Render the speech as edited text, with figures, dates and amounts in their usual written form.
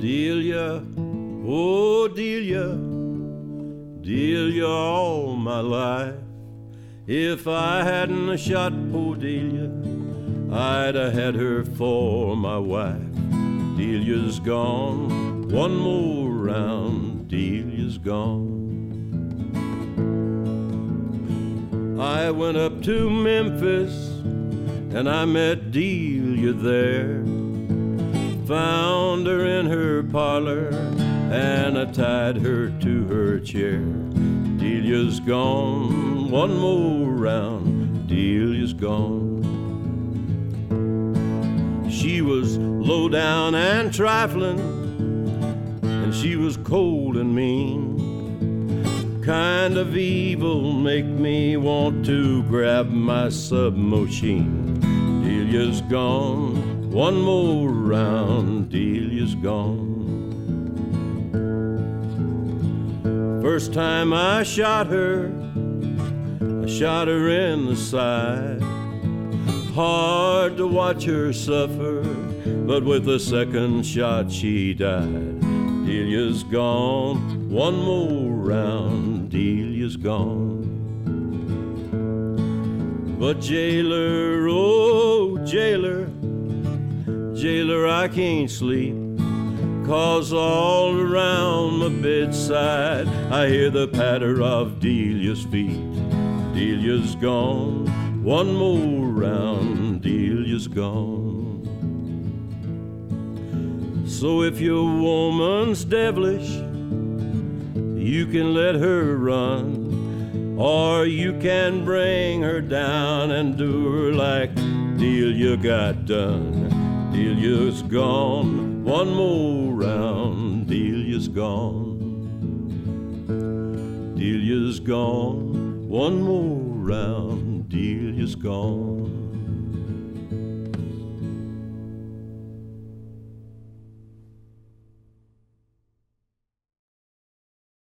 Delia, oh Delia, Delia all my life. If I hadn't a shot poor Delia, I'd have had her for my wife. Delia's gone, one more round, Delia's gone. I went up to Memphis and I met Delia there. Found her in her parlor and I tied her to her chair. Delia's gone, one more round, Delia's gone. She was low down and trifling, and she was cold and mean. Kind of evil make me want to grab my submachine. Delia's gone, one more round, Delia's gone. First time I shot her in the side. Hard to watch her suffer, but with the second shot she died. Delia's gone, one more round, Delia's gone. But jailer, oh jailer, jailer, I can't sleep, 'cause all around my bedside I hear the patter of Delia's feet. Delia's gone, one more round, Delia's gone. So if your woman's devilish, you can let her run, or you can bring her down and do her like Delia got done. Delia's gone, one more round, Delia's gone. Delia's gone, one more round, Delia's gone.